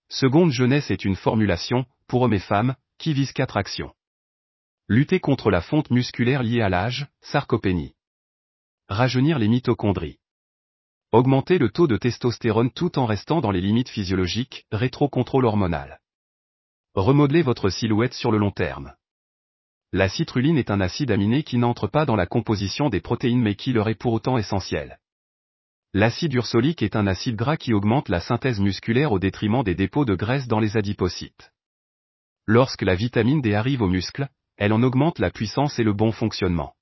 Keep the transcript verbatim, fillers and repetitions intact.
Seconde jeunesse est une formulation, pour hommes et femmes, qui vise quatre actions. Lutter contre la fonte musculaire liée à l'âge, sarcopénie. Rajeunir les mitochondries. Augmenter le taux de testostérone tout en restant dans les limites physiologiques, rétro-contrôle hormonal. Remodeler votre silhouette sur le long terme. La citrulline est un acide aminé qui n'entre pas dans la composition des protéines mais qui leur est pour autant essentiel. L'acide ursolique est un acide gras qui augmente la synthèse musculaire au détriment des dépôts de graisse dans les adipocytes. Lorsque la vitamine D arrive aux muscles, elle en augmente la puissance et le bon fonctionnement.